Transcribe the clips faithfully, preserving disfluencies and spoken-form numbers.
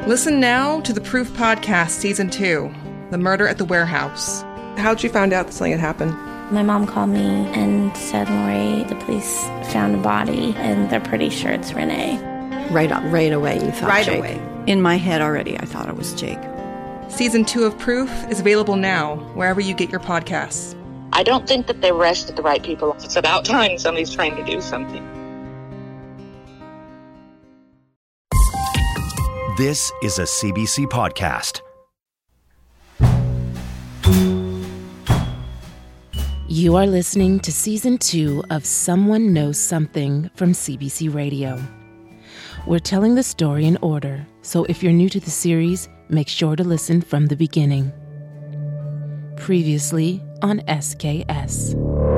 Listen now to the Proof Podcast Season two, The Murder at the Warehouse. How'd you find out that something had happened? My mom called me and said, Lori, the police found a body and they're pretty sure it's Renee. Right up, right away you thought Right Jake. away. In my head already I thought it was Jake. Season two of Proof is available now, wherever you get your podcasts. I don't think that they arrested the right people. It's about time somebody's trying to do something. This is a C B C podcast. You are listening to Season two of Someone Knows Something from C B C Radio. We're telling the story in order, so if you're new to the series, make sure to listen from the beginning. Previously on S K S.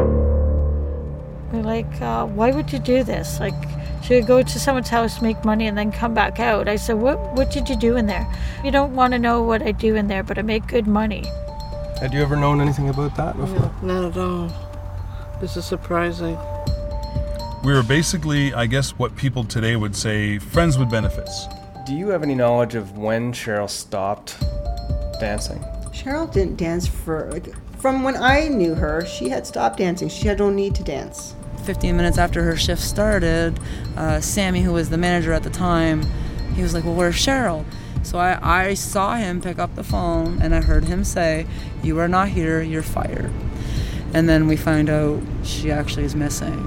We're like, uh, why would you do this? Like, should I go to someone's house, make money, and then come back out? I said, what What did you do in there? You don't want to know what I do in there, but I make good money. Had you ever known anything about that before? No, not at all. This is surprising. We were basically, I guess, what people today would say, friends with benefits. Do you have any knowledge of when Cheryl stopped dancing? Cheryl didn't dance for, like, from when I knew her, she had stopped dancing. She had no need to dance. fifteen minutes after her shift started, uh, Sammy, who was the manager at the time, he was like, well, where's Cheryl? So I, I saw him pick up the phone and I heard him say, you are not here, you're fired. And then we find out she actually is missing.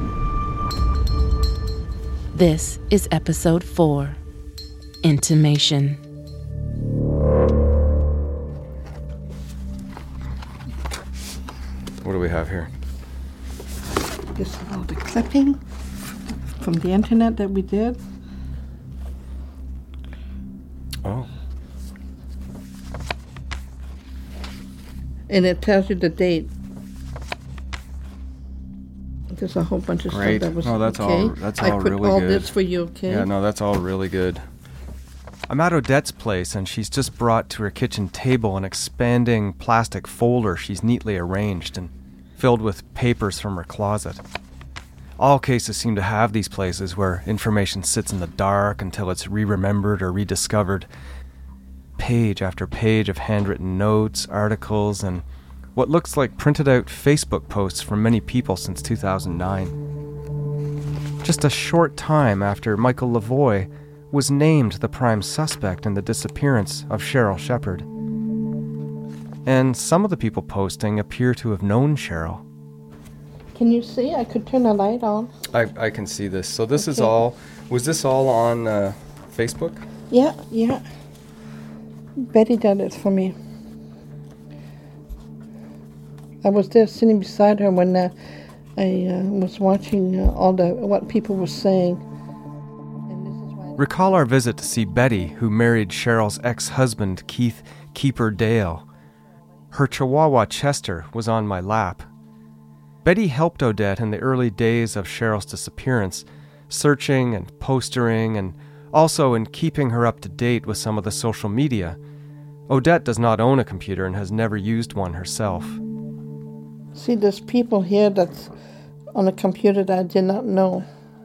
This is episode four, Intimation. What do we have here? This is all the clipping from the internet that we did. Oh. And it tells you the date. There's a whole bunch of Great. stuff that was Oh, that's okay. all- that's I all put really all good. this for you, okay? Yeah, no, that's all really good. I'm at Odette's place, and she's just brought to her kitchen table an expanding plastic folder she's neatly arranged and filled with papers from her closet. All cases seem to have these places where information sits in the dark until it's re-remembered or rediscovered. Page after page of handwritten notes, articles, and what looks like printed out Facebook posts from many people since two thousand nine. Just a short time after Michael Lavoie was named the prime suspect in the disappearance of Cheryl Shepherd. And some of the people posting appear to have known Cheryl. Can you see? I could turn the light on. I, I can see this. So this is Okay. all, was this all on uh, Facebook? Yeah, yeah. Betty did it for me. I was there sitting beside her when uh, I uh, was watching uh, all the what people were saying. Recall our visit to see Betty, who married Cheryl's ex-husband, Keith Keeper Dale. Her Chihuahua Chester was on my lap. Betty helped Odette in the early days of Cheryl's disappearance, searching and postering, and also in keeping her up to date with some of the social media. Odette does not own a computer and has never used one herself. See, there's people here that's on a computer that I did not know.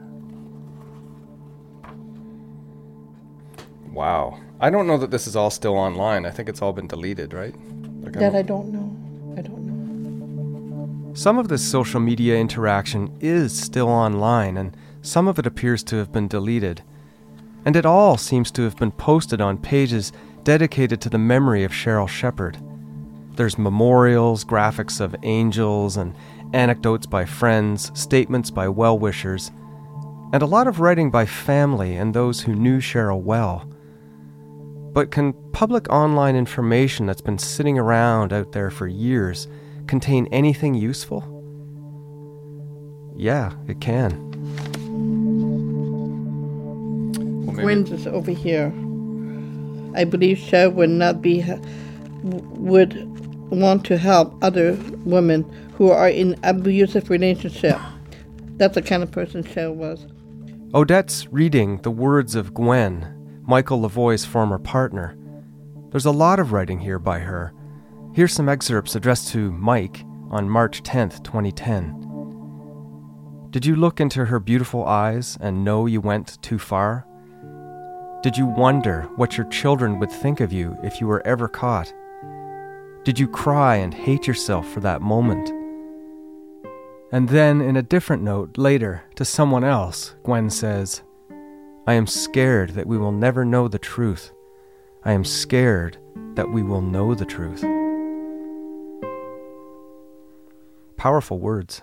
Wow. I don't know that this is all still online. I think it's all been deleted, right? Like, That I don't know. I don't know. Some of this social media interaction is still online, and some of it appears to have been deleted. And it all seems to have been posted on pages dedicated to the memory of Cheryl Shepherd. There's memorials, graphics of angels, and anecdotes by friends, statements by well-wishers, and a lot of writing by family and those who knew Cheryl well. But can public online information that's been sitting around out there for years contain anything useful? Yeah, it can. Well, Gwen's is over here. I believe Cheryl would not be, would want to help other women who are in abusive relationship. That's the kind of person Cheryl was. Odette's reading the words of Gwen, Michael Lavoie's former partner. There's a lot of writing here by her. Here's some excerpts addressed to Mike on March tenth, twenty ten. Did you look into her beautiful eyes and know you went too far? Did you wonder what your children would think of you if you were ever caught? Did you cry and hate yourself for that moment? And then, in a different note, later, to someone else, Gwen says, I am scared that we will never know the truth. I am scared that we will know the truth. Powerful words.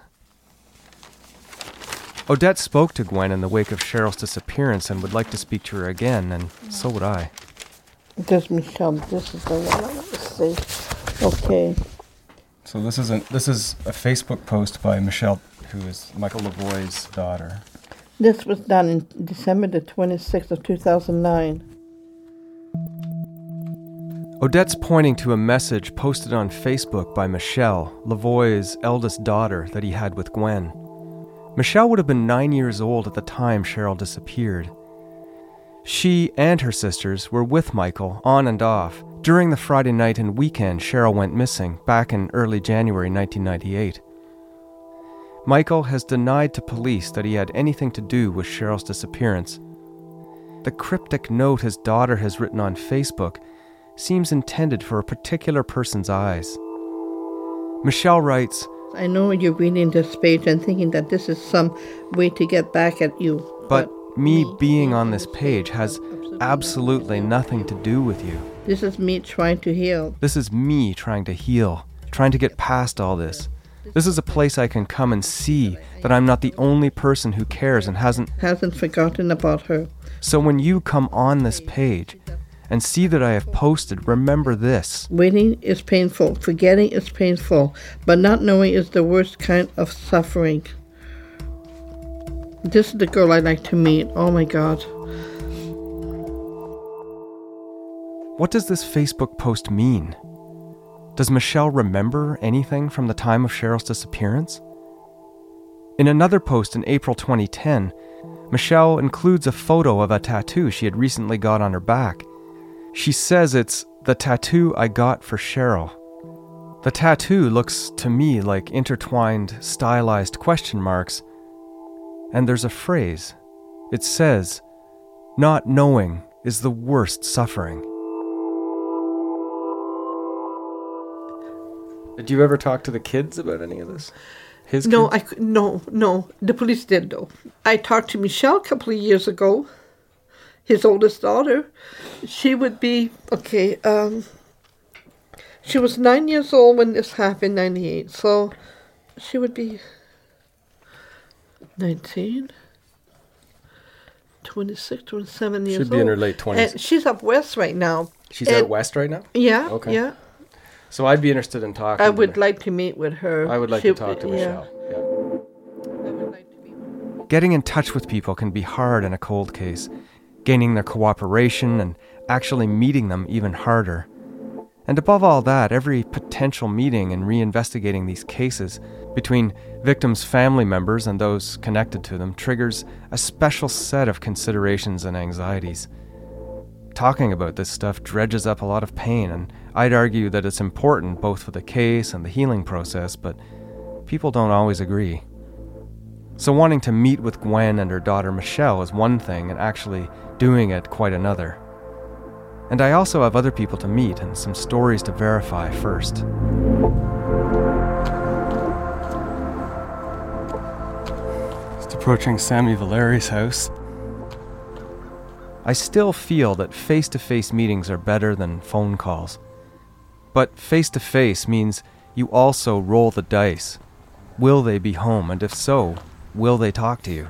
Odette spoke to Gwen in the wake of Cheryl's disappearance and would like to speak to her again, and so would I. This Michelle, this is the one I want to say. Okay. So this is a this is a Facebook post by Michelle, who is Michael Lavoie's daughter. This was done in December the twenty-sixth of two thousand nine. Odette's pointing to a message posted on Facebook by Michelle, Lavoie's eldest daughter, that he had with Gwen. Michelle would have been nine years old at the time Cheryl disappeared. She and her sisters were with Michael on and off during the Friday night and weekend Cheryl went missing back in early January nineteen ninety-eight. Michael has denied to police that he had anything to do with Cheryl's disappearance. The cryptic note his daughter has written on Facebook seems intended for a particular person's eyes. Michelle writes, I know you're reading this page and thinking that this is some way to get back at you. But, but me being on this page has absolutely nothing to do with you. This is me trying to heal. This is me trying to heal, trying to get past all this. This is a place I can come and see that I'm not the only person who cares and hasn't... hasn't forgotten about her. So when you come on this page and see that I have posted, remember this. Waiting is painful, forgetting is painful, but not knowing is the worst kind of suffering. This is the girl I'd like to meet. Oh my God. What does this Facebook post mean? Does Michelle remember anything from the time of Cheryl's disappearance? In another post in April twenty ten, Michelle includes a photo of a tattoo she had recently got on her back. She says it's the tattoo I got for Cheryl. The tattoo looks to me like intertwined, stylized question marks, and there's a phrase. It says, not knowing is the worst suffering. Did you ever talk to the kids about any of this? His no, kids? I no, no. The police did though. I talked to Michelle a couple of years ago, his oldest daughter. She would be okay. Um, she was nine years old when this happened, ninety-eight. So she would be nineteen, twenty-six, twenty-seven years old. She'd be in her late twenties. And she's up west right now. She's and out west right now? Yeah. Okay. Yeah. So I'd be interested in talking I to would her. like to meet with her. I would like she, to talk to yeah. Michelle. Yeah. I would like to meet. Getting in touch with people can be hard in a cold case. Gaining their cooperation and actually meeting them even harder. And above all that, every potential meeting and reinvestigating these cases between victims' family members and those connected to them triggers a special set of considerations and anxieties. Talking about this stuff dredges up a lot of pain, and I'd argue that it's important both for the case and the healing process, but people don't always agree. So wanting to meet with Gwen and her daughter Michelle is one thing, and actually doing it quite another. And I also have other people to meet and some stories to verify first. Just approaching Sammy Valeri's house. I still feel that face-to-face meetings are better than phone calls. But face-to-face means you also roll the dice. Will they be home? And if so, will they talk to you?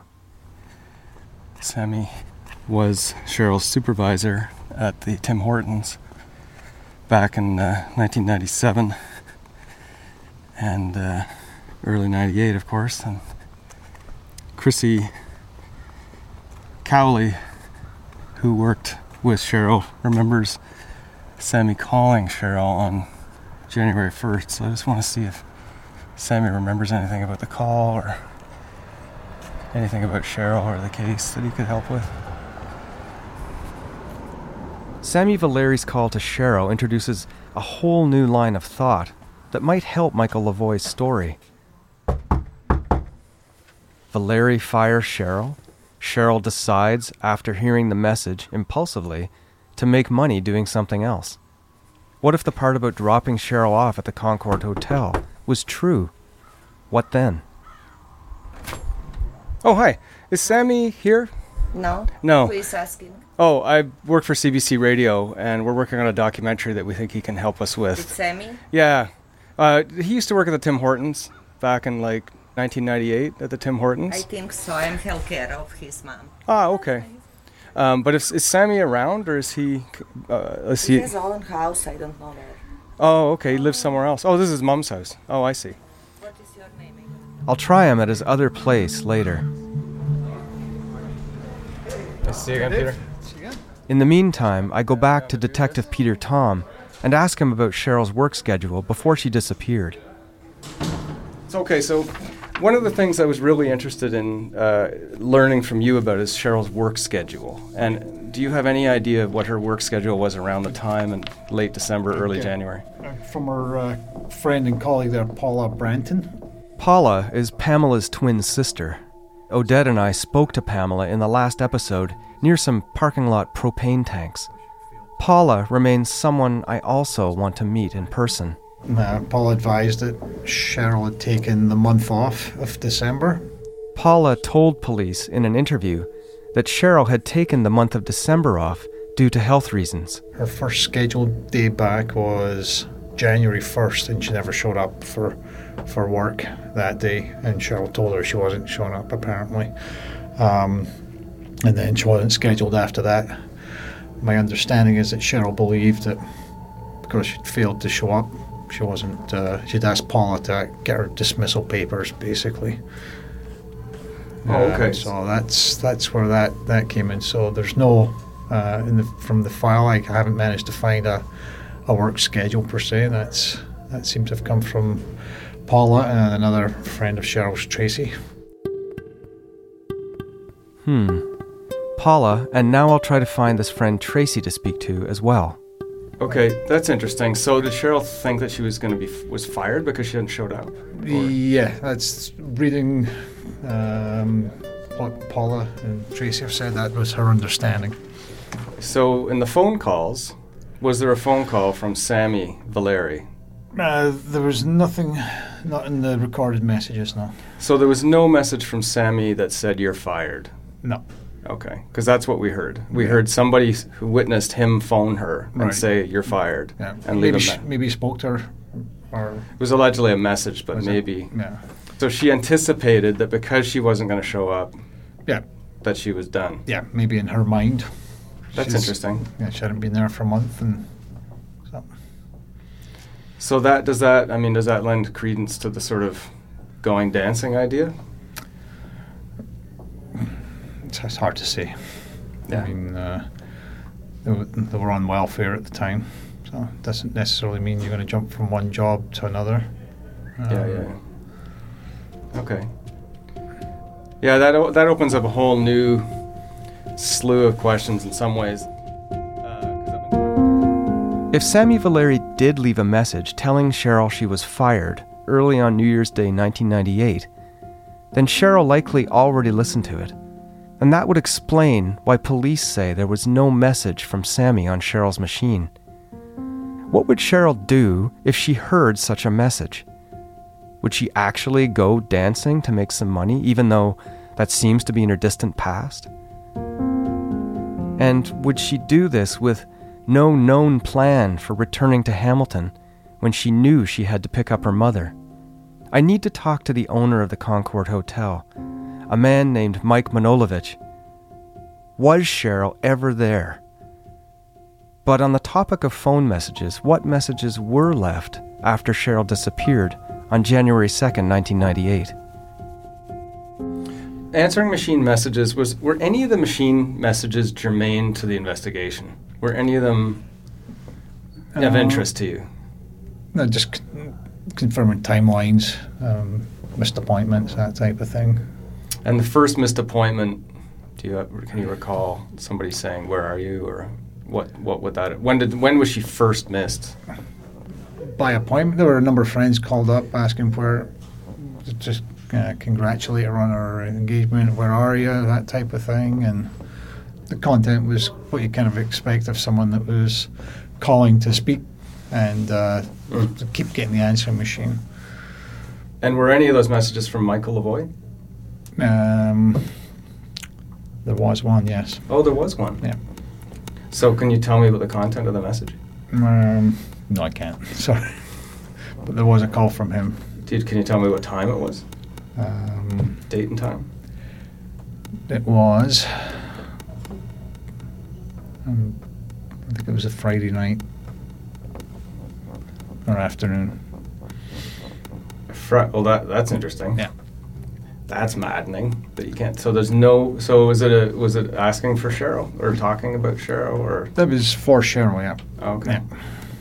Sammy was Cheryl's supervisor at the Tim Hortons back in uh, nineteen ninety-seven and uh, early ninety-eight, of course. And Chrissy Cowley, who worked with Cheryl, remembers Sammy calling Cheryl on January first. So I just want to see if Sammy remembers anything about the call or anything about Cheryl or the case that he could help with. Sammy Valeri's call to Cheryl introduces a whole new line of thought that might help Michael Lavoie's story. Valeri fires Cheryl? Cheryl decides, after hearing the message impulsively, to make money doing something else? What if the part about dropping Cheryl off at the Concord Hotel was true? What then? Oh, hi. Is Sammy here? No. No. Who is asking? Oh, I work for C B C Radio, and we're working on a documentary that we think he can help us with. It's Sammy? Yeah. Uh, he used to work at the Tim Hortons back in, like, nineteen ninety-eight at the Tim Hortons. I think so. I'm health care of his mom. Ah, okay. Um, but is, is Sammy around, or is he... Uh, is He he has his own house. I don't know where. Oh, okay. He lives somewhere else. Oh, this is his mom's house. Oh, I see. What is your name? I'll try him at his other place later. See you again, Peter. In the meantime, I go back to Detective Peter Tom and ask him about Cheryl's work schedule before she disappeared. It's okay, so one of the things I was really interested in uh, learning from you about is Cheryl's work schedule. And do you have any idea of what her work schedule was around the time in late December, early Okay. January? Uh, From our uh, friend and colleague there, Paula Branton. Paula is Pamela's twin sister. Odette and I spoke to Pamela in the last episode near some parking lot propane tanks. Paula remains someone I also want to meet in person. Uh, Paul advised that Cheryl had taken the month off of December. Paula told police in an interview that Cheryl had taken the month of December off due to health reasons. Her first scheduled day back was January first, and she never showed up for for work that day, and Cheryl told her she wasn't showing up, apparently. Um, and then she wasn't scheduled after that. My understanding is that Cheryl believed that because she'd failed to show up, she wasn't, uh, she'd asked Paula to get her dismissal papers, basically. Oh, okay. Uh, so that's that's where that, that came in. So there's no, uh, in the, from the file, I haven't managed to find a, a work schedule per se. That's That seems to have come from Paula and another friend of Cheryl's, Tracy. Hmm. Paula, and now I'll try to find this friend Tracy to speak to as well. Okay, that's interesting. So did Cheryl think that she was going to be was fired because she hadn't showed up? Or? Yeah, that's reading um, what Paula and Tracy have said. That was her understanding. So in the phone calls, was there a phone call from Sammy Valeri? Uh, there was nothing, not in the recorded messages, no. So there was no message from Sammy that said you're fired? No. Okay, because that's what we heard. We heard somebody who witnessed him phone her and Right. say you're fired. Yeah. And leave maybe a she, me- maybe he spoke to her, or It was allegedly a message, but Was it? maybe. Yeah. So she anticipated that because she wasn't going to show up, yeah, that she was done. yeah, maybe in her mind. That's She's- interesting. Yeah, she hadn't been there for a month, and so. So that does that. I mean, does that lend credence to the sort of going dancing idea? It's, it's hard to say. Yeah. I mean, uh, they, were, they were on welfare at the time, so it doesn't necessarily mean you're going to jump from one job to another. Yeah, yeah, yeah. Okay. Yeah, that o- that opens up a whole new slew of questions in some ways. If Sammy Valeri did leave a message telling Cheryl she was fired early on New Year's Day nineteen ninety-eight, then Cheryl likely already listened to it. And that would explain why police say there was no message from Sammy on Cheryl's machine. What would Cheryl do if she heard such a message? Would she actually go dancing to make some money, even though that seems to be in her distant past? And would she do this with no known plan for returning to Hamilton when she knew she had to pick up her mother? I need to talk to the owner of the Concord Hotel, a man named Mike Manolovich. Was Cheryl ever there? But on the topic of phone messages, what messages were left after Cheryl disappeared on January second, nineteen ninety-eight? Answering machine messages, was were any of the machine messages germane to the investigation? Were any of them of Uh, interest to you? No, just c- confirming timelines, um, missed appointments, that type of thing. And the first missed appointment, do you can you recall somebody saying, "Where are you?" or what? What would that? When did? When was she first missed? By appointment, there were a number of friends called up asking where, just uh, congratulate her on her engagement, where are you, that type of thing. And the content was what you kind of expect of someone that was calling to speak and uh, mm. to keep getting the answering machine. And were any of those messages from Michael Lavoie? Um, there was one, yes. Oh, there was one? Yeah. So can you tell me about the content of the message? Um, no, I can't. Sorry. But there was a call from him. Dude, can you tell me what time it was? Um, Date and time? It was... Um, I think it was a Friday night or afternoon. Fr- well, that that's interesting. Yeah. That's maddening that you can't. So there's no. So was it a was it asking for Cheryl or talking about Cheryl or? That was for Cheryl. Yeah. Okay. Yeah.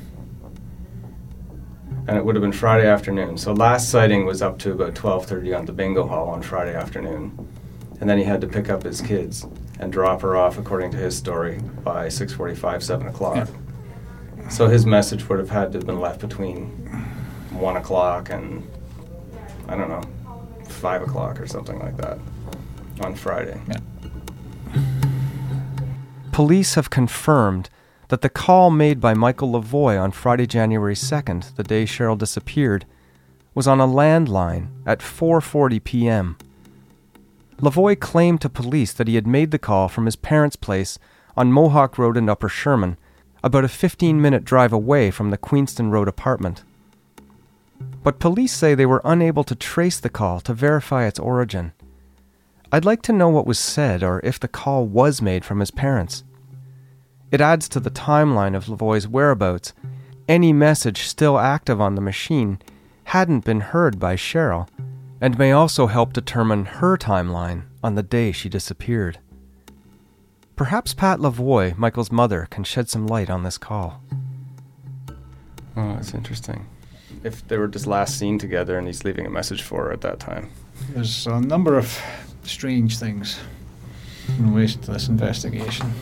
And it would have been Friday afternoon. So last sighting was up to about twelve thirty on the bingo hall on Friday afternoon, and then he had to pick up his kids and drop her off, according to his story, by six forty-five, seven o'clock. Yeah. So his message would have had to have been left between one o'clock and I don't know, five o'clock or something like that on Friday. Yeah. Police have confirmed that the call made by Michael Lavoie on Friday, January second, the day Cheryl disappeared, was on a landline at four forty p.m. Lavoie claimed to police that he had made the call from his parents' place on Mohawk Road in Upper Sherman, about a fifteen-minute drive away from the Queenston Road apartment. But police say they were unable to trace the call to verify its origin. I'd like to know what was said or if the call was made from his parents. It adds to the timeline of Lavoie's whereabouts. Any message still active on the machine hadn't been heard by Cheryl, and may also help determine her timeline on the day she disappeared. Perhaps Pat Lavoie, Michael's mother, can shed some light on this call. Oh, that's interesting. If they were just last seen together and he's leaving a message for her at that time. There's a number of strange things in relation to this investigation.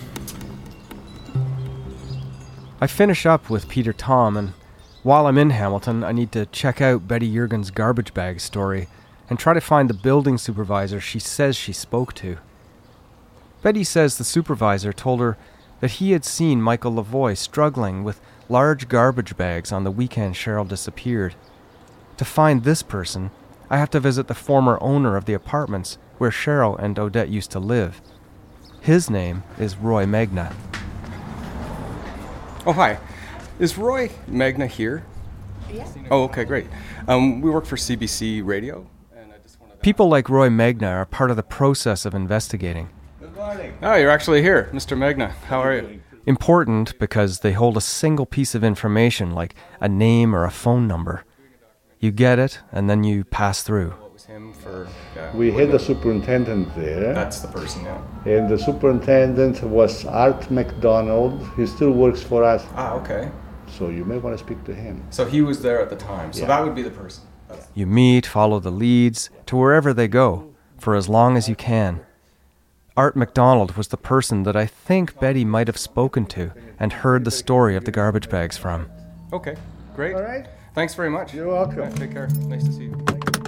I finish up with Peter Tom, and while I'm in Hamilton, I need to check out Betty Jurgen's garbage bag story and try to find the building supervisor she says she spoke to. Betty says the supervisor told her that he had seen Michael Lavoie struggling with large garbage bags on the weekend Cheryl disappeared. To find this person, I have to visit the former owner of the apartments where Cheryl and Odette used to live. His name is Roy Magna. Oh, hi. Is Roy Magna here? Yeah. Oh, okay, great. Um, we work for C B C Radio. And I just wanted to... People like Roy Magna are part of the process of investigating. Good morning. Oh, you're actually here, Mister Magna. How are you? Important because they hold a single piece of information, like a name or a phone number. You get it, and then you pass through. For, yeah, we had a superintendent there. That's the person, yeah. And the superintendent was Art McDonald. He still works for us. Ah, okay. So you may want to speak to him. So he was there at the time. So yeah. That would be the person. That's... You meet, follow the leads, to wherever they go, for as long as you can. Art McDonald was the person that I think Betty might have spoken to and heard the story of the garbage bags from. Okay, great. All right. Thanks very much. You're welcome. Right, take care. Nice to see you.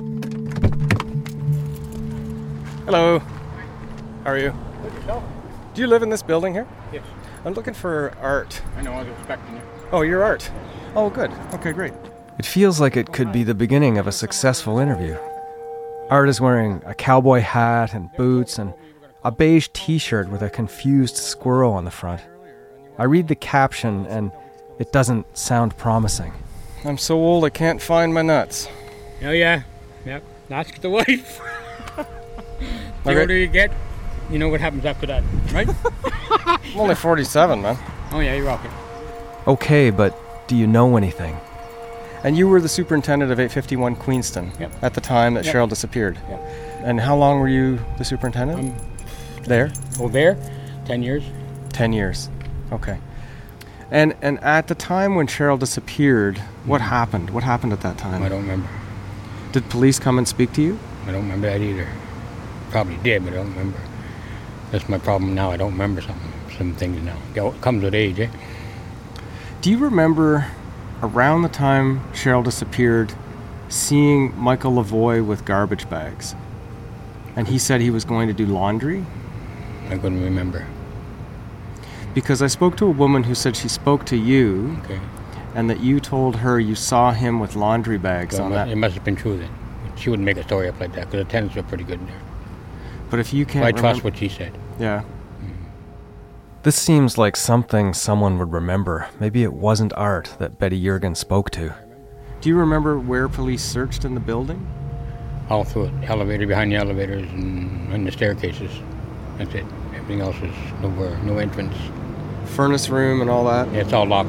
Hello. How are you? Do you live in this building here? Yes. I'm looking for Art. I know, I was expecting you. Oh, you're Art. Oh, good. Okay, great. It feels like it could be the beginning of a successful interview. Art is wearing a cowboy hat and boots and a beige t-shirt with a confused squirrel on the front. I read the caption and it doesn't sound promising. I'm so old I can't find my nuts. Oh yeah, yep. Ask the wife. The Okay. older you get, you know what happens after that, right? I'm only forty-seven, man. Oh yeah, you're welcome. Okay, but do you know anything? And you were the superintendent of eight fifty-one Queenston Yep. at the time that Yep. Cheryl disappeared. Yep. And how long were you the superintendent? Um, there? Oh, there? Ten years. Ten years. Okay. And and at the time when Cheryl disappeared, what happened? What happened at that time? I don't remember. Did police come and speak to you? I don't remember that either. Probably did, but I don't remember. That's my problem now. I don't remember something, some things now. It comes with age, eh? Do you remember around the time Cheryl disappeared, seeing Michael Lavoie with garbage bags. And he said he was going to do laundry? I couldn't remember. Because I spoke to a woman who said she spoke to you, okay, and that you told her you saw him with laundry bags so on it that. It must have been true then. She wouldn't make a story up like that, because the tenants were pretty good in there. But if you can't so I remember... trust what she said. Yeah. Mm-hmm. This seems like something someone would remember. Maybe it wasn't Art that Betty Jurgen spoke to. Do you remember where police searched in the building? All through it. Elevator, behind the elevators, and on the staircases. That's it. Everything else is nowhere, no entrance. Furnace room and all that? Yeah, it's all locked.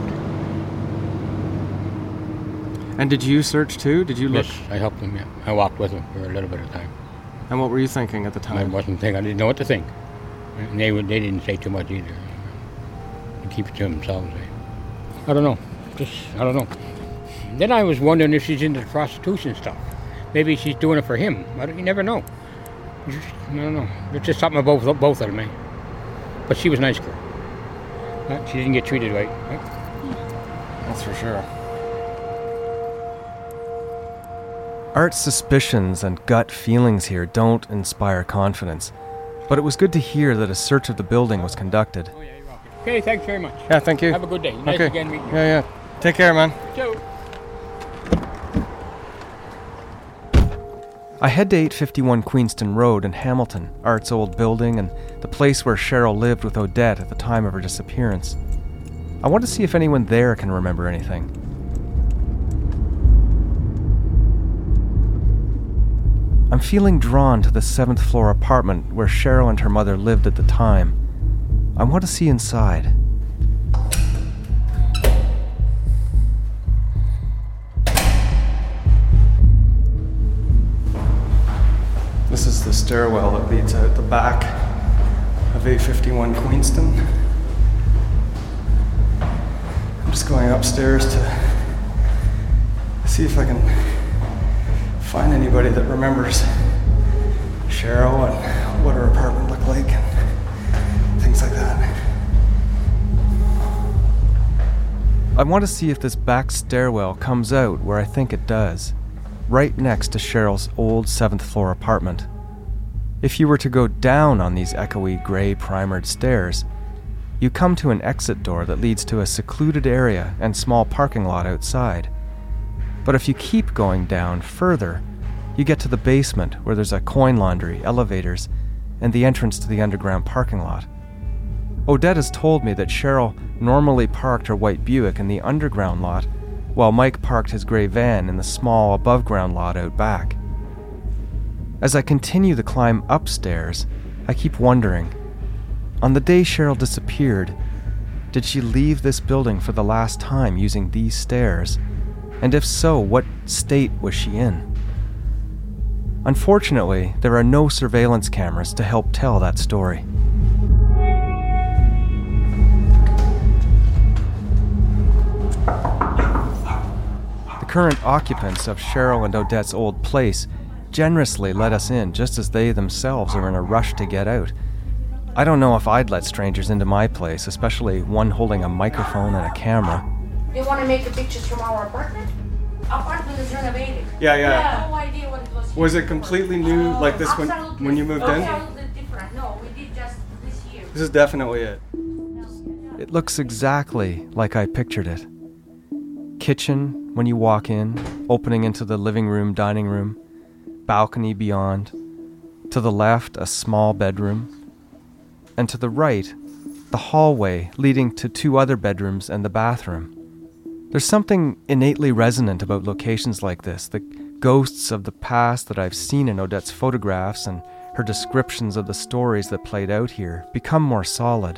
And did you search too? Did you look? Yes, I helped him, yeah. I walked with him for a little bit of time. And what were you thinking at the time? I wasn't thinking. I didn't know what to think. And they would, they didn't say too much either. They keep it to themselves. Eh? I don't know. Just, I don't know. Then I was wondering if she's into the prostitution stuff. Maybe she's doing it for him. I don't, you never know. You just, I don't know. There's just something about both, both of them, eh? But she was a nice girl. Huh? She didn't get treated right. Huh? That's for sure. Art's suspicions and gut feelings here don't inspire confidence, but it was good to hear that a search of the building was conducted. Oh, yeah, you're welcome. Okay, thanks very much. Yeah, thank you. Have a good day. Nice okay. again meeting you. Yeah, yeah. Take care, man. Ciao. I head to eight fifty-one Queenston Road in Hamilton, Art's old building and the place where Cheryl lived with Odette at the time of her disappearance. I want to see if anyone there can remember anything. I'm feeling drawn to the seventh floor apartment where Cheryl and her mother lived at the time. I want to see inside. This is the stairwell that leads out the back of eight fifty-one Queenston. I'm just going upstairs to see if I can find anybody that remembers Cheryl and what her apartment looked like and things like that. I want to see if this back stairwell comes out where I think it does, right next to Cheryl's old seventh floor apartment. If you were to go down on these echoey gray primered stairs, you come to an exit door that leads to a secluded area and small parking lot outside. But if you keep going down further, you get to the basement where there's a coin laundry, elevators, and the entrance to the underground parking lot. Odette has told me that Cheryl normally parked her white Buick in the underground lot, while Mike parked his gray van in the small above-ground lot out back. As I continue the climb upstairs, I keep wondering, on the day Cheryl disappeared, did she leave this building for the last time using these stairs? And if so, what state was she in? Unfortunately, there are no surveillance cameras to help tell that story. The current occupants of Cheryl and Odette's old place generously let us in just as they themselves are in a rush to get out. I don't know if I'd let strangers into my place, especially one holding a microphone and a camera. They want to make the pictures from our apartment? Our apartment is renovated. Yeah, yeah. I have no idea what it was. Was it completely new uh, like this when, when you moved in? Absolutely different. No, we did just this year. This is definitely it. It looks exactly like I pictured it. Kitchen when you walk in, opening into the living room, dining room, balcony beyond. To the left, a small bedroom. And to the right, the hallway leading to two other bedrooms and the bathroom. There's something innately resonant about locations like this, the ghosts of the past that I've seen in Odette's photographs and her descriptions of the stories that played out here become more solid.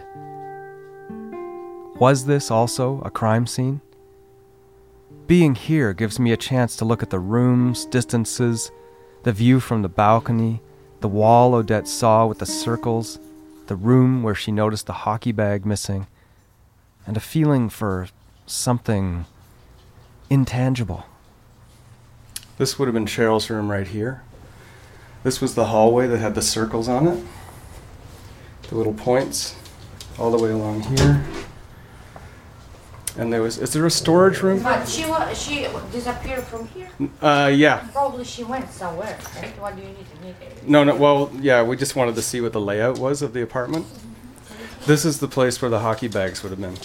Was this also a crime scene? Being here gives me a chance to look at the rooms, distances, the view from the balcony, the wall Odette saw with the circles, the room where she noticed the hockey bag missing, and a feeling for something intangible. This would have been Cheryl's room right here. This was the hallway that had the circles on it. The little points all the way along here. And there was, is there a storage room? But she wa- she disappeared from here? Uh, yeah. Probably she went somewhere, right? What do you need to meet her? No, no, well, yeah, we just wanted to see what the layout was of the apartment. This is the place where the hockey bags would have been.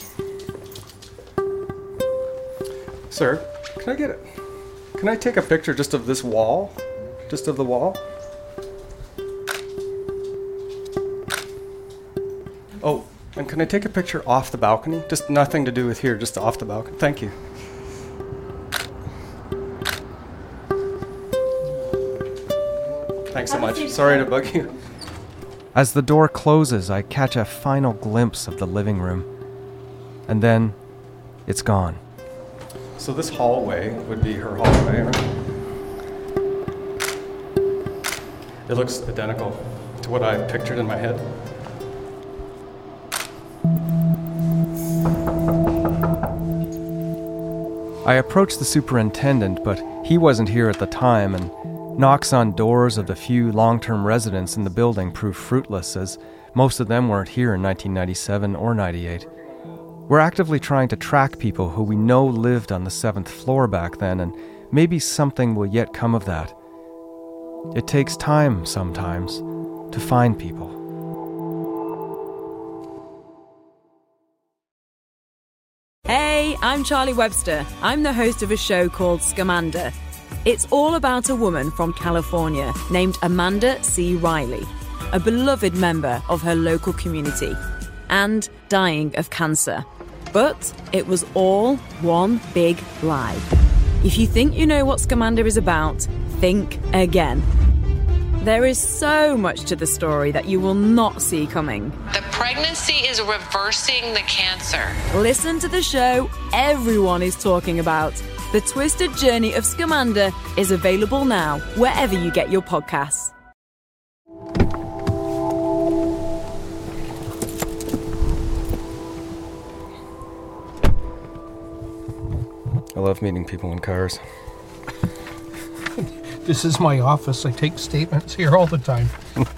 Sir, can I get it? Can I take a picture just of this wall? Just of the wall? Oh, and can I take a picture off the balcony? Just nothing to do with here, just off the balcony. Thank you. Thanks so much. Sorry to bug you. As the door closes, I catch a final glimpse of the living room. And then, it's gone. So this hallway would be her hallway, right? It looks identical to what I pictured in my head. I approach the superintendent, but he wasn't here at the time, and knocks on doors of the few long-term residents in the building prove fruitless, as most of them weren't here in nineteen ninety-seven or ninety-eight. We're actively trying to track people who we know lived on the seventh floor back then, and maybe something will yet come of that. It takes time, sometimes, to find people. Hey, I'm Charlie Webster. I'm the host of a show called Scamander. It's all about a woman from California named Amanda C. Riley, a beloved member of her local community, and dying of cancer. But it was all one big lie. If you think you know what Scamander is about, think again. There is so much to the story that you will not see coming. The pregnancy is reversing the cancer. Listen to the show everyone is talking about. The Twisted Journey of Scamander is available now, wherever you get your podcasts. I love meeting people in cars. This is my office. I take statements here all the time.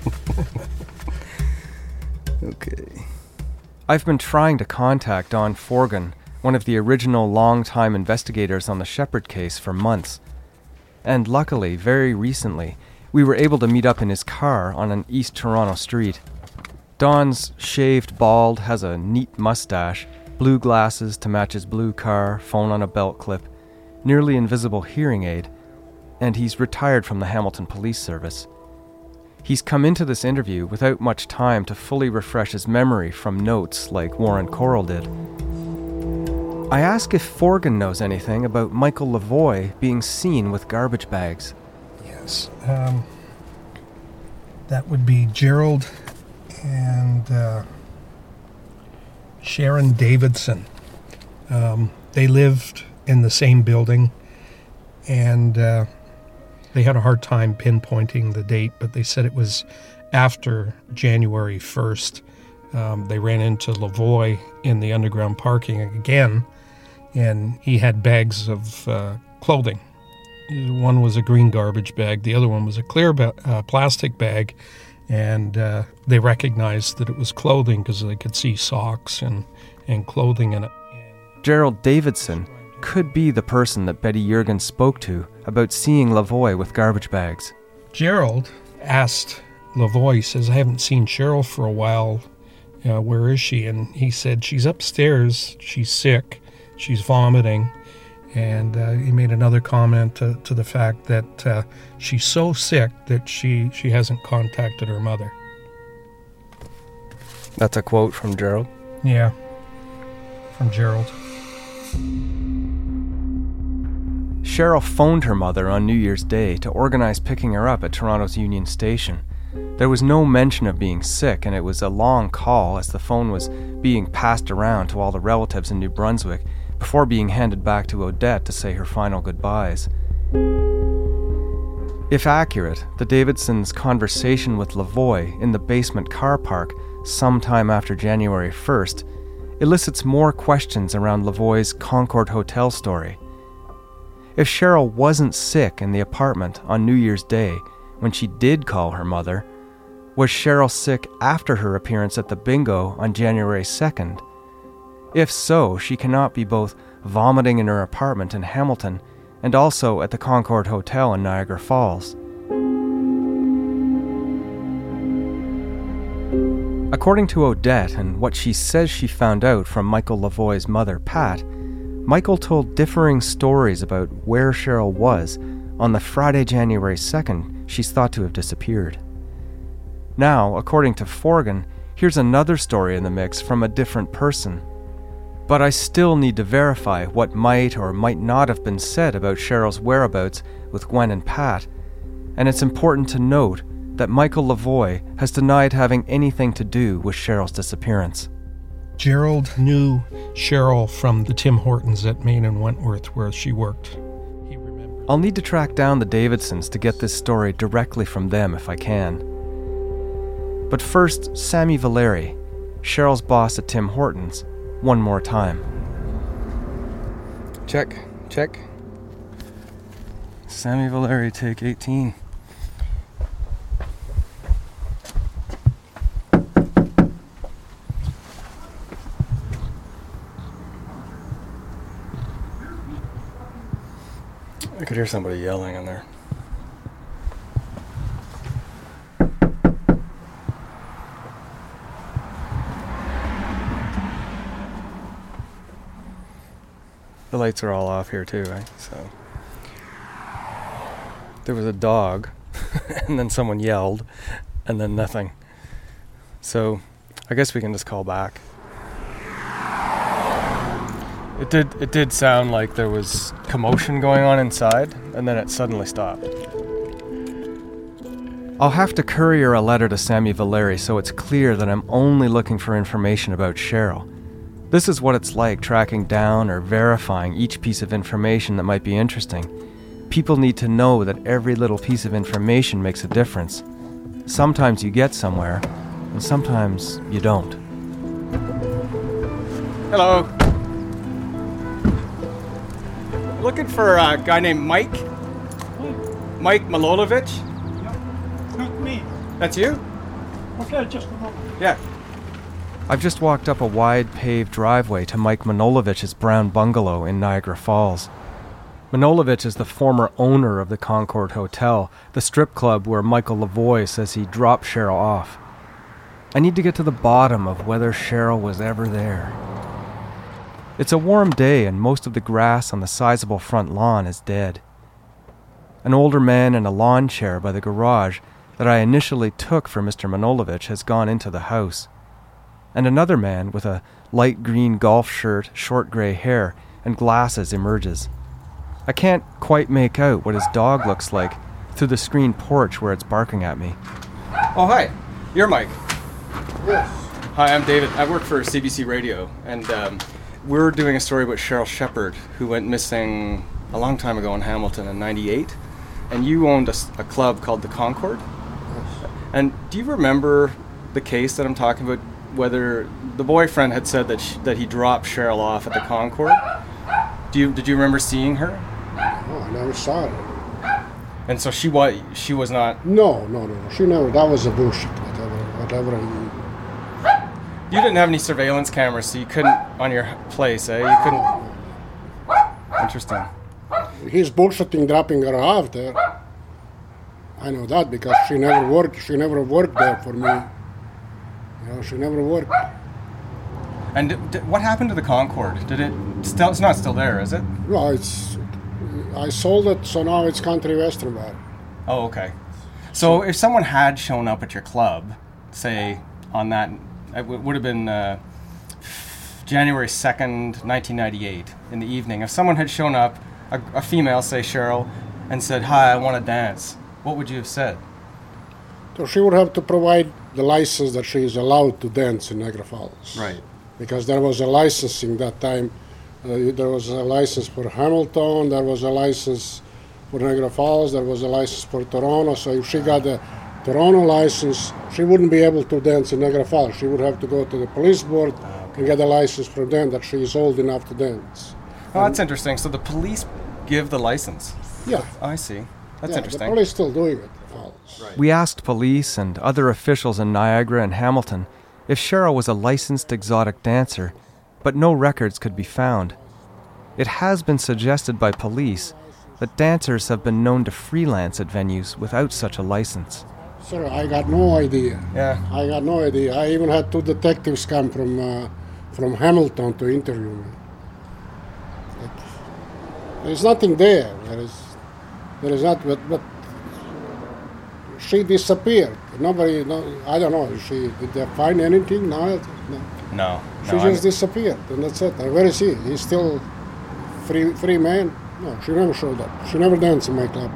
Okay. I've been trying to contact Don Forgan, one of the original long-time investigators on the Shepherd case, for months. And luckily, very recently, we were able to meet up in his car on an East Toronto street. Don's shaved bald, has a neat mustache, blue glasses to match his blue car, phone on a belt clip, nearly invisible hearing aid, and he's retired from the Hamilton Police Service. He's come into this interview without much time to fully refresh his memory from notes like Warren Coral did. I ask if Forgan knows anything about Michael Lavoie being seen with garbage bags. Yes. Um, that would be Gerald and uh, Sharon Davidson. Um, they lived in the same building, and uh, they had a hard time pinpointing the date, but they said it was after January first. Um, they ran into Lavoie in the underground parking again, and he had bags of uh, clothing. One was a green garbage bag, the other one was a clear ba- uh, plastic bag, and uh, they recognized that it was clothing because they could see socks and, and clothing in it. Gerald Davidson could be the person that Betty Jurgens spoke to about seeing Lavoie with garbage bags. Gerald asked Lavoie, he says, I haven't seen Cheryl for a while. Uh, where is she? And he said, she's upstairs. She's sick. She's vomiting. And uh, he made another comment to, to the fact that uh, she's so sick that she, she hasn't contacted her mother. That's a quote from Gerald? Yeah, from Gerald. Cheryl phoned her mother on New Year's Day to organize picking her up at Toronto's Union Station. There was no mention of being sick, and it was a long call as the phone was being passed around to all the relatives in New Brunswick before being handed back to Odette to say her final goodbyes. If accurate, the Davidsons' conversation with Lavoie in the basement car park sometime after January first elicits more questions around Lavoie's Concord Hotel story. If Cheryl wasn't sick in the apartment on New Year's Day when she did call her mother, was Cheryl sick after her appearance at the bingo on January second? If so, she cannot be both vomiting in her apartment in Hamilton and also at the Concord Hotel in Niagara Falls. According to Odette and what she says she found out from Michael Lavoie's mother, Pat, Michael told differing stories about where Cheryl was on the Friday, January second she's thought to have disappeared. Now, according to Forgan, here's another story in the mix from a different person. But I still need to verify what might or might not have been said about Cheryl's whereabouts with Gwen and Pat, and it's important to note that Michael Lavoie has denied having anything to do with Cheryl's disappearance. Gerald knew Cheryl from the Tim Hortons at Main and Wentworth where she worked. I'll need to track down the Davidsons to get this story directly from them if I can. But first, Sammy Valeri, Cheryl's boss at Tim Hortons, one more time. Check, check. Sammy Valeri, take eighteen. I could hear somebody yelling in there. The lights are all off here too, right? So there was a dog, and then someone yelled, and then nothing. So I guess we can just call back. It did it did sound like there was commotion going on inside, and then it suddenly stopped. I'll have to courier a letter to Sammy Valeri so it's clear that I'm only looking for information about Cheryl. This is what it's like tracking down or verifying each piece of information that might be interesting. People need to know that every little piece of information makes a difference. Sometimes you get somewhere, and sometimes you don't. Hello. Looking for a guy named Mike. Mike Malolovich. Not me. That's you? Okay, just a moment. Yeah. I've just walked up a wide paved driveway to Mike Manolovich's brown bungalow in Niagara Falls. Manolovich is the former owner of the Concord Hotel, the strip club where Michael Lavoie says he dropped Cheryl off. I need to get to the bottom of whether Cheryl was ever there. It's a warm day and most of the grass on the sizable front lawn is dead. An older man in a lawn chair by the garage that I initially took for Mister Manolovich has gone into the house. And another man with a light green golf shirt, short gray hair, and glasses emerges. I can't quite make out what his dog looks like through the screen porch where it's barking at me. Oh, hi. You're Mike. Yes. Hi, I'm David. I work for C B C Radio, and um, we're doing a story about Cheryl Shepard, who went missing a long time ago in Hamilton in ninety-eight. And you owned a, a club called the Concord. Yes. And do you remember the case that I'm talking about, whether the boyfriend had said that sh- that he dropped Cheryl off at the Concord? Do you did you remember seeing her? No, I never saw her. And so she was she was not. No, no, no, she never. That was a bullshit. Whatever, whatever. He, You didn't have any surveillance cameras, so you couldn't on your place, eh? You couldn't. Interesting. he's bullshitting, dropping her off there. I know that because she never worked. She never worked there for me. You know, she never worked. And d- d- what happened to the Concord? Did it still? It's not still there, is it? Well, it's. I sold it, so now it's Country Western Bar. Oh, okay. So if someone had shown up at your club, say on that, it w- would have been uh, January second, nineteen ninety-eight, in the evening. If someone had shown up, a, a female, say Cheryl, and said, "Hi, I want to dance," what would you have said? So she would have to provide the license that she is allowed to dance in Niagara Falls. Right. Because there was a licensing that time. Uh, there was a license for Hamilton, there was a license for Niagara Falls, there was a license for Toronto. So if she got the Toronto license, she wouldn't be able to dance in Niagara Falls. She would have to go to the police board and get a license from them that she is old enough to dance. Oh, that's interesting. So the police give the license? Yeah. Oh, I see. That's yeah, interesting. The police still doing it. Falls. We asked police and other officials in Niagara and Hamilton if Cheryl was a licensed exotic dancer, but no records could be found. It has been suggested by police that dancers have been known to freelance at venues without such a license. Sir, I got no idea. Yeah. I got no idea. I even had two detectives come from uh, from Hamilton to interview me. Like, there's nothing there. There is, there is not. But, but she disappeared. Nobody. No, I don't know. She did they find anything? No. No. No. She no, just I'm... disappeared, and that's it. Where is he? He's still free, free man. No, she never showed up. She never danced in my club.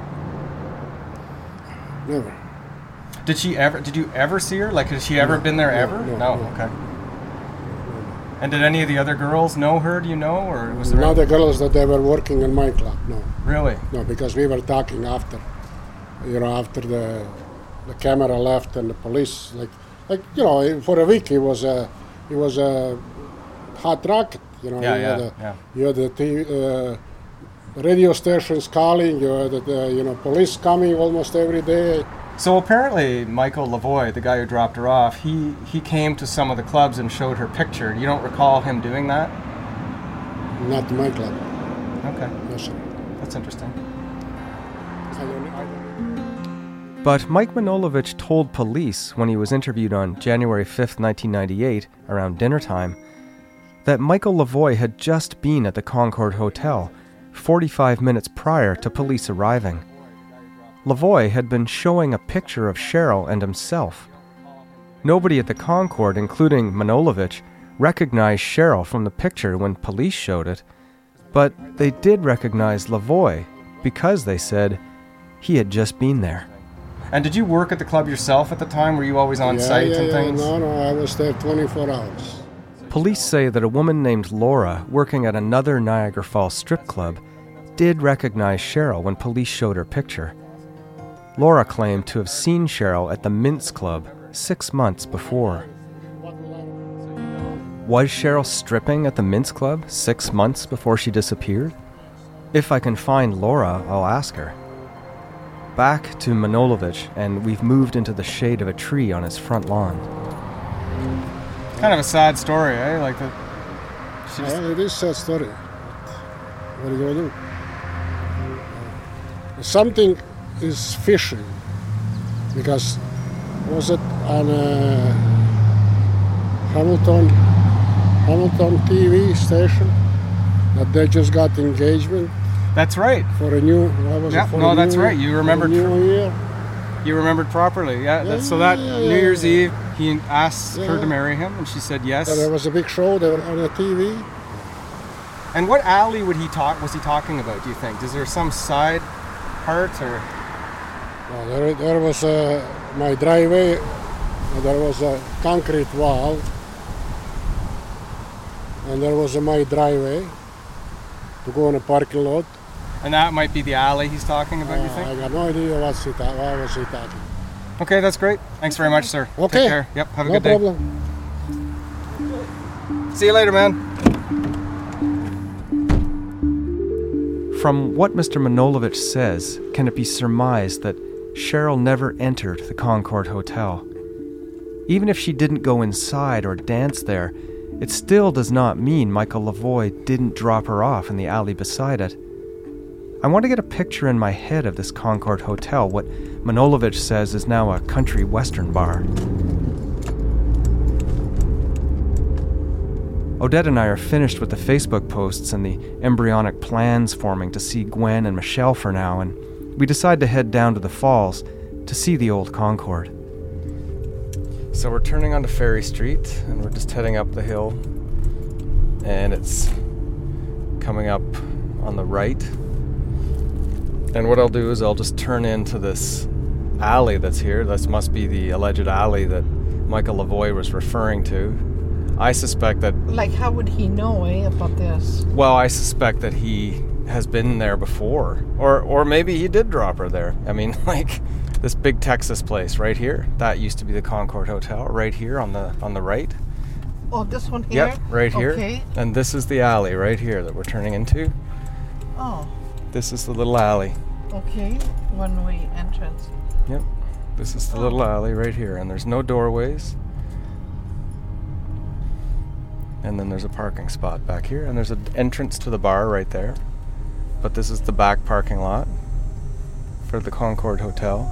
Never. Did she ever? Did you ever see her? Like, has she ever No, been there no, ever? no, no. no. Okay. And did any of the other girls know her? Do you know, or was there? Not the girls that they were working in my club. No. Really? No, because we were talking after, you know, after the the camera left and the police, like, like you know, for a week it was a, it was a hot rocket. You know, Yeah, you yeah, had the, yeah. You had the T V, uh, radio stations calling. You had the, you know, police coming almost every day. So apparently, Michael Lavoie, the guy who dropped her off, he, he came to some of the clubs and showed her picture. You don't recall him doing that? Not my club. Okay. No, sir. That's interesting. I don't, I don't. But Mike Manojlovic told police when he was interviewed on January fifth, nineteen ninety-eight, around dinner time, that Michael Lavoie had just been at the Concord Hotel forty-five minutes prior to police arriving. Lavoie had been showing a picture of Cheryl and himself. Nobody at the Concord, including Manojlovic, recognized Cheryl from the picture when police showed it, but they did recognize Lavoie because they said he had just been there. And did you work at the club yourself at the time? Were you always on yeah, site yeah, and yeah. things? No, no, I was there twenty-four hours. Police say that a woman named Laura, working at another Niagara Falls strip club, did recognize Cheryl when police showed her picture. Laura claimed to have seen Cheryl at the Mintz Club six months before. Was Cheryl stripping at the Mintz Club six months before she disappeared? If I can find Laura, I'll ask her. Back to Manojlovic, and we've moved into the shade of a tree on his front lawn. Kind of a sad story, eh? Like that. She just... Yeah, it is a sad story. What are you going to do? Something is fishing, because was it on a Hamilton Hamilton T V station that they just got engagement? That's right. For a new. What was Yeah, it, for no, a that's new, right. You remembered. For a new year. You remembered properly. Yeah. Yeah, That's, so that yeah, New yeah, Year's yeah. Eve, he asked Yeah. her to marry him, and she said yes. Yeah, there was a big show there on the T V. And what alley would he talk? Was he talking about? Do you think? Is there some side part or? Well, there, there was uh, my driveway. There was a concrete wall, and there was uh, my driveway to go on a parking lot. And that might be the alley he's talking about. You Uh, think? I got no idea what's he ta- what was he talking. Okay, that's great. Thanks very much, sir. Okay. Take care. Yep. Have a No good day. problem. See you later, man. From what Mister Manojlovic says, can it be surmised that Cheryl never entered the Concord Hotel? Even if she didn't go inside or dance there, it still does not mean Michael Lavoie didn't drop her off in the alley beside it. I want to get a picture in my head of this Concord Hotel, what Manojlovic says is now a country western bar. Odette and I are finished with the Facebook posts and the embryonic plans forming to see Gwen and Michelle for now, and we decide to head down to the falls to see the old Concord. So we're turning onto Ferry Street, and we're just heading up the hill, and it's coming up on the right. And what I'll do is I'll just turn into this alley that's here. This must be the alleged alley that Michael Lavoie was referring to. I suspect that... Like, how would he know, eh, about this? Well, I suspect that he has been there before. Or or maybe he did drop her there. I mean, like, this big Texas place right here. That used to be the Concord Hotel, right here on the on the right. Oh, this one here? Yep, right here. Okay. And this is the alley right here that we're turning into. Oh, This is the little alley. okay. One-way entrance. Yep. This is the little alley right here, and there's no doorways. And then there's a parking spot back here, and there's an entrance to the bar right there. But this is the back parking lot for the Concord Hotel.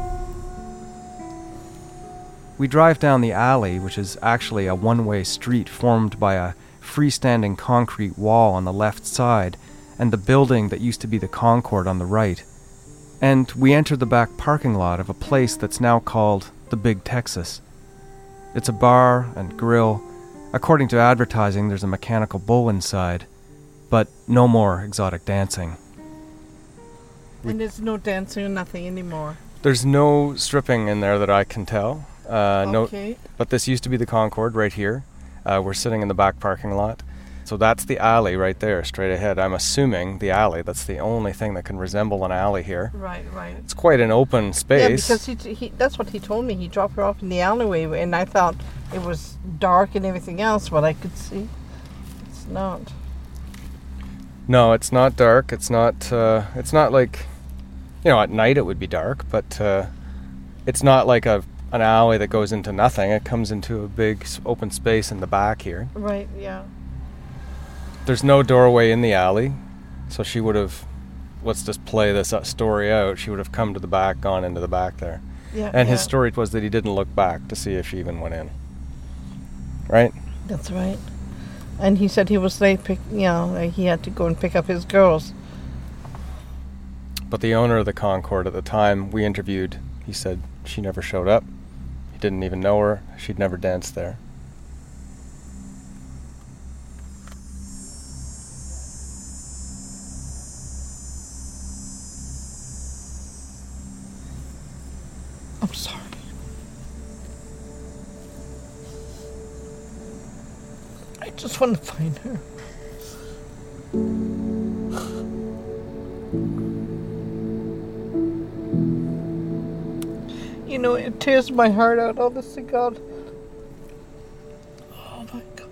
We drive down the alley, which is actually a one-way street formed by a freestanding concrete wall on the left side and the building that used to be the Concord on the right. And we enter the back parking lot of a place that's now called the Big Texas. It's a bar and grill. According to advertising, there's a mechanical bull inside, but no more exotic dancing. And there's no dancing or nothing anymore. There's no stripping in there that I can tell. Uh, Okay. No, but this used to be the Concord right here. Uh, we're sitting in the back parking lot. So that's the alley right there, straight ahead. I'm assuming the alley, that's the only thing that can resemble an alley here. Right, right. It's quite an open space. Yeah, because he, he that's what he told me. He dropped her off in the alleyway, and I thought it was dark and everything else, but I could see it's not. No, it's not dark. It's not, uh, it's not like, you know, at night it would be dark, but uh, it's not like a an alley that goes into nothing. It comes into a big s- open space in the back here. Right, yeah. There's no doorway in the alley, so she would have, let's just play this uh, story out, she would have come to the back, gone into the back there. Yeah, and yeah. his story was that he didn't look back to see if she even went in. Right? That's right. And he said he was late, pick, you know, like he had to go and pick up his girls. But the owner of the Concord at the time we interviewed, he said she never showed up. He didn't even know her. She'd never danced there. I'm sorry. I just want to find her. You know, it tears my heart out, honest to God. Oh my God.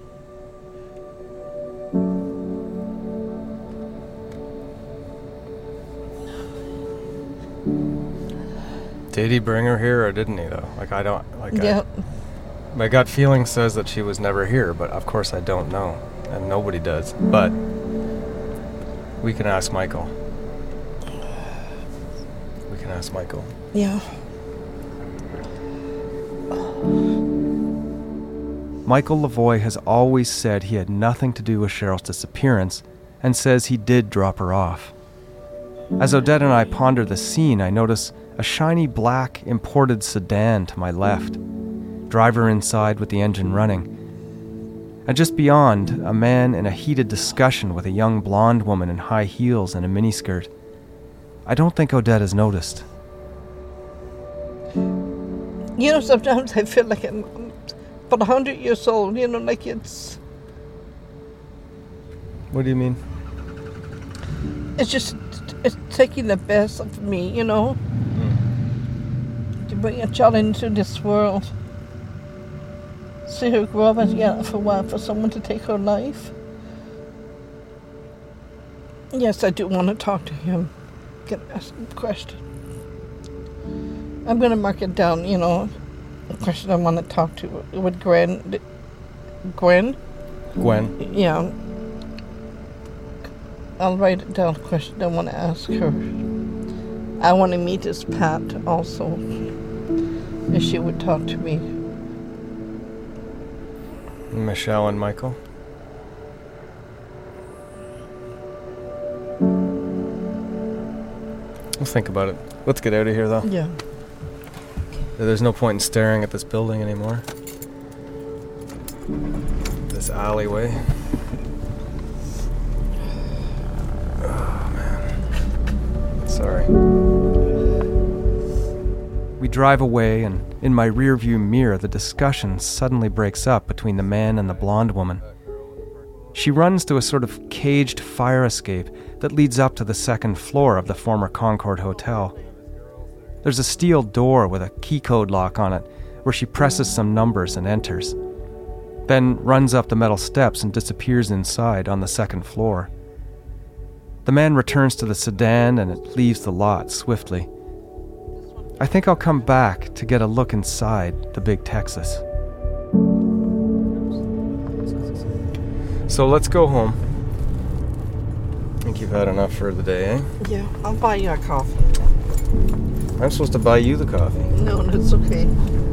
Did he bring her here or didn't he though? Like I don't, like Yeah. I, my gut feeling says that she was never here, but of course I don't know. And nobody does. But we can ask Michael. We can ask Michael. Yeah. Michael Lavoie has always said he had nothing to do with Cheryl's disappearance and says he did drop her off. As Odette and I ponder the scene, I notice a shiny black imported sedan to my left, driver inside with the engine running. And just beyond, a man in a heated discussion with a young blonde woman in high heels and a miniskirt. I don't think Odette has noticed. You know, sometimes I feel like I'm about a hundred years old, you know, like it's... What do you mean? It's just, it's taking the best of me, you know? Mm. To bring a child into this world. See her grow up and yeah, for a while, for someone to take her life. Yes, I do want to talk to him. Can ask him a question. I'm going to mark it down, you know, a question I want to talk to with Gwen. Gwen? Gwen? Yeah. I'll write it down, a question I want to ask her. I want to meet this Pat also, if she would talk to me. Michelle and Michael? We'll think about it. Let's get out of here, though. Yeah. There's no point in staring at this building anymore. This alleyway. Oh, man. Sorry. We drive away, and in my rearview mirror, the discussion suddenly breaks up between the man and the blonde woman. She runs to a sort of caged fire escape that leads up to the second floor of the former Concord Hotel. There's a steel door with a key code lock on it, where she presses some numbers and enters, then runs up the metal steps and disappears inside on the second floor. The man returns to the sedan and it leaves the lot swiftly. I think I'll come back to get a look inside the Big Texas. So let's go home. I think you've had enough for the day, eh? Yeah, I'll buy you a coffee. I'm supposed to buy you the coffee. No, no, it's okay.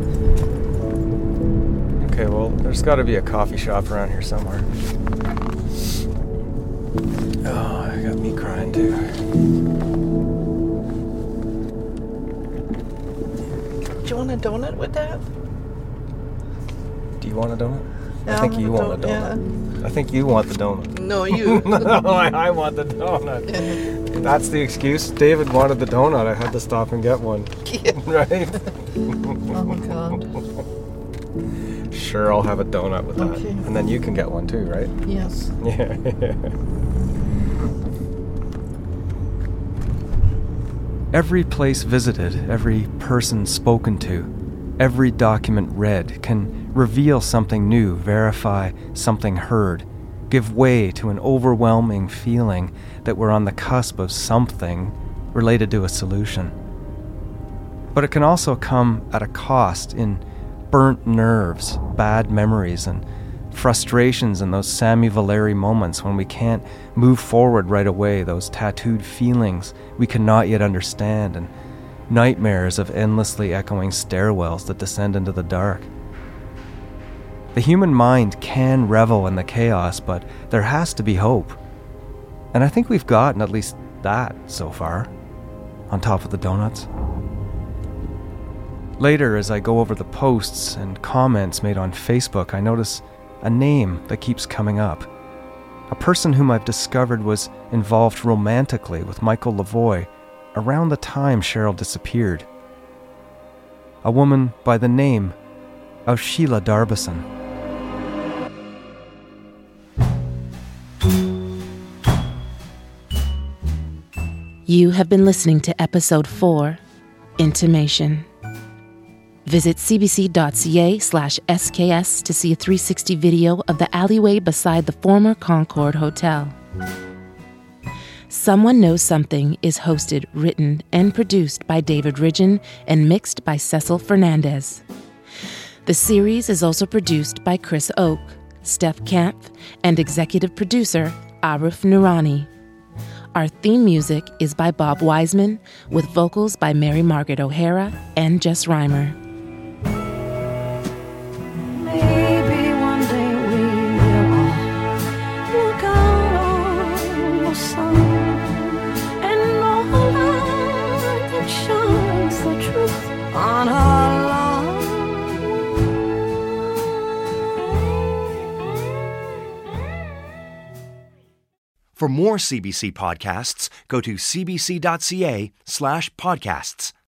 Okay, well, there's got to be a coffee shop around here somewhere. Oh, I got me crying too. Do you want a donut with that? Do you want a donut? Yeah, I think I you want want a a donut. donut, I think you want the donut. No, you. No, I, I want the donut. That's the excuse. David wanted the donut. I had to stop and get one. Yeah. Right? Oh, God. Sure, I'll have a donut with that. Okay. And then you can get one too, right? Yes. Yeah. Every place visited, every person spoken to, every document read can reveal something new, verify something heard, give way to an overwhelming feeling that we're on the cusp of something related to a solution. But it can also come at a cost in burnt nerves, bad memories, and frustrations in those Sami Valeri moments when we can't move forward right away, those tattooed feelings we cannot yet understand, and nightmares of endlessly echoing stairwells that descend into the dark. The human mind can revel in the chaos, but there has to be hope. And I think we've gotten at least that so far, on top of the donuts. Later, as I go over the posts and comments made on Facebook, I notice a name that keeps coming up. A person whom I've discovered was involved romantically with Michael Lavoie around the time Cheryl disappeared. A woman by the name of Sheila Darbison. You have been listening to episode four, Intimation. Visit cbc.ca slash SKS to see a three sixty video of the alleyway beside the former Concord Hotel. Someone Knows Something is hosted, written, and produced by David Ridgen and mixed by Cecil Fernandez. The series is also produced by Chris Oak, Steph Kampf, and executive producer Arif Noorani. Our theme music is by Bob Wiseman, with vocals by Mary Margaret O'Hara and Jess Reimer. Maybe one day we will all look out on the sun and know a light that shines the truth on our love. For more C B C podcasts, go to cbc.ca slash podcasts.